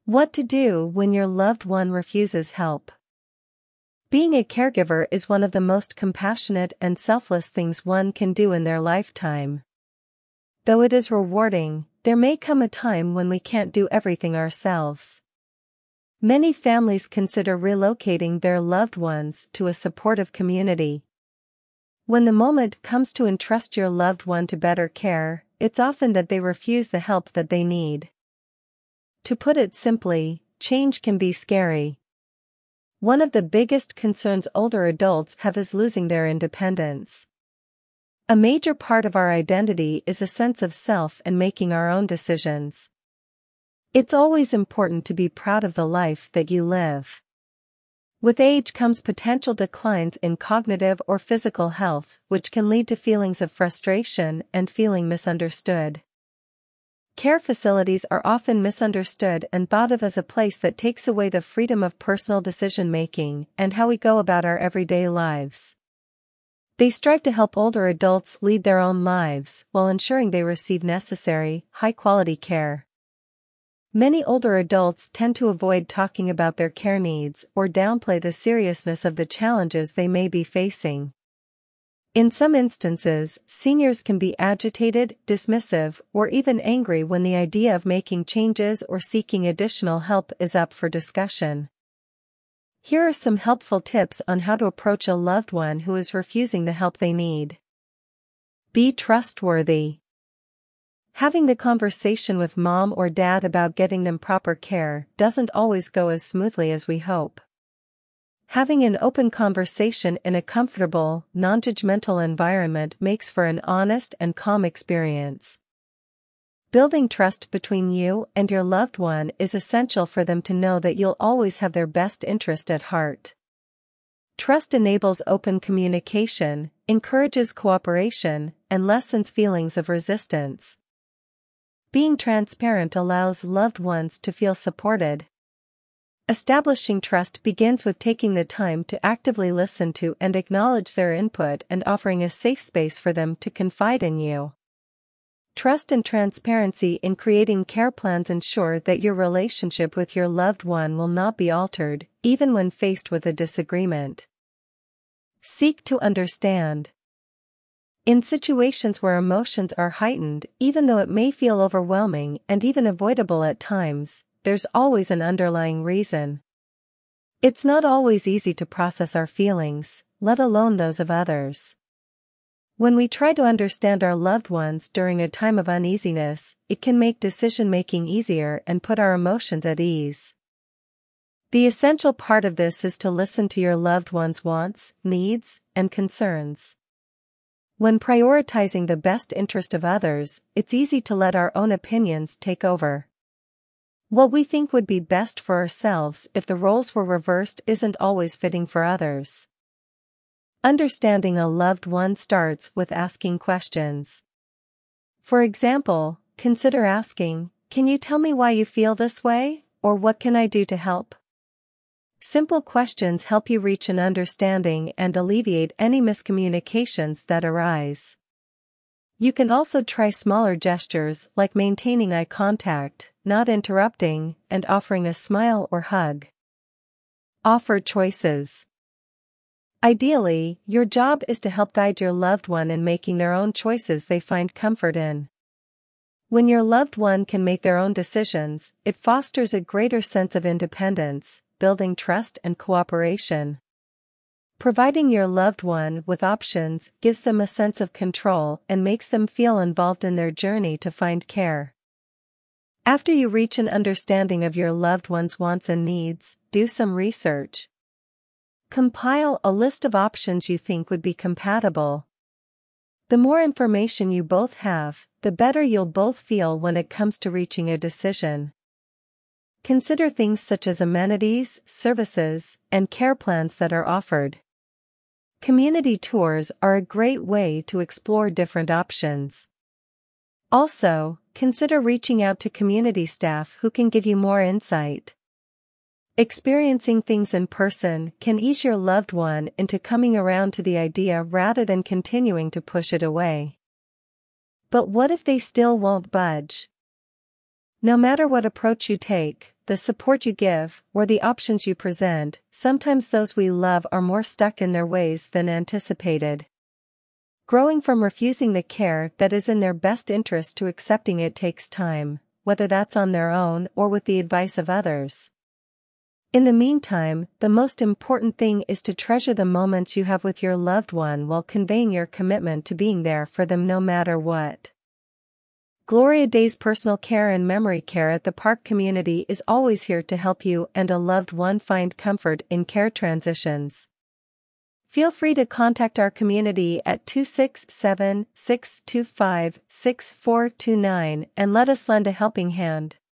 What to do when your loved one refuses help. Being a caregiver is one of the most compassionate and selfless things one can do in their lifetime. Though it is rewarding, there may come a time when we can't do everything ourselves. Many families consider relocating their loved ones to a supportive community. When the moment comes to entrust your loved one to better care, it's often that they refuse the help that they need. To put it simply, change can be scary. One of the biggest concerns older adults have is losing their independence. A major part of our identity is a sense of self and making our own decisions. It's always important to be proud of the life that you live. With age comes potential declines in cognitive or physical health, which can lead to feelings of frustration and feeling misunderstood. Care facilities are often misunderstood and thought of as a place that takes away the freedom of personal decision-making and how we go about our everyday lives. They strive to help older adults lead their own lives while ensuring they receive necessary, high-quality care. Many older adults tend to avoid talking about their care needs or downplay the seriousness of the challenges they may be facing. In some instances, seniors can be agitated, dismissive, or even angry when the idea of making changes or seeking additional help is up for discussion. Here are some helpful tips on how to approach a loved one who is refusing the help they need. Be trustworthy. Having the conversation with mom or dad about getting them proper care doesn't always go as smoothly as we hope. Having an open conversation in a comfortable, non-judgmental environment makes for an honest and calm experience. Building trust between you and your loved one is essential for them to know that you'll always have their best interest at heart. Trust enables open communication, encourages cooperation, and lessens feelings of resistance. Being transparent allows loved ones to feel supported. Establishing trust begins with taking the time to actively listen to and acknowledge their input and offering a safe space for them to confide in you. Trust and transparency in creating care plans ensure that your relationship with your loved one will not be altered, even when faced with a disagreement. Seek to understand. In situations where emotions are heightened, even though it may feel overwhelming and even avoidable at times, there's always an underlying reason. It's not always easy to process our feelings, let alone those of others. When we try to understand our loved ones during a time of uneasiness, it can make decision-making easier and put our emotions at ease. The essential part of this is to listen to your loved one's wants, needs, and concerns. When prioritizing the best interest of others, it's easy to let our own opinions take over. What we think would be best for ourselves if the roles were reversed isn't always fitting for others. Understanding a loved one starts with asking questions. For example, consider asking, "Can you tell me why you feel this way?" or "What can I do to help?" Simple questions help you reach an understanding and alleviate any miscommunications that arise. You can also try smaller gestures like maintaining eye contact, not interrupting, and offering a smile or hug. Offer choices. Ideally, your job is to help guide your loved one in making their own choices they find comfort in. When your loved one can make their own decisions, it fosters a greater sense of independence, building trust and cooperation. Providing your loved one with options gives them a sense of control and makes them feel involved in their journey to find care. After you reach an understanding of your loved one's wants and needs, do some research. Compile a list of options you think would be compatible. The more information you both have, the better you'll both feel when it comes to reaching a decision. Consider things such as amenities, services, and care plans that are offered. Community tours are a great way to explore different options. Also, consider reaching out to community staff who can give you more insight. Experiencing things in person can ease your loved one into coming around to the idea rather than continuing to push it away. But what if they still won't budge? No matter what approach you take, the support you give, or the options you present, sometimes those we love are more stuck in their ways than anticipated. Growing from refusing the care that is in their best interest to accepting it takes time, whether that's on their own or with the advice of others. In the meantime, the most important thing is to treasure the moments you have with your loved one while conveying your commitment to being there for them no matter what. Gloria Day's personal care and memory care at the park community is always here to help you and a loved one find comfort in care transitions. Feel free to contact our community at 267-625-6429 and let us lend a helping hand.